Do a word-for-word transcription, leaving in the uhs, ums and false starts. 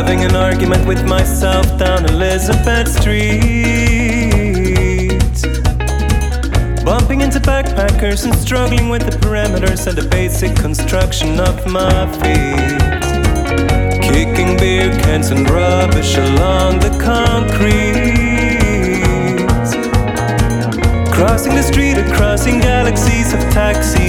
Having an argument with myself down Elizabeth Street, bumping into backpackers and struggling with the parameters and the basic construction of my feet, kicking beer cans and rubbish along the concrete, crossing the street or crossing galaxies of taxis.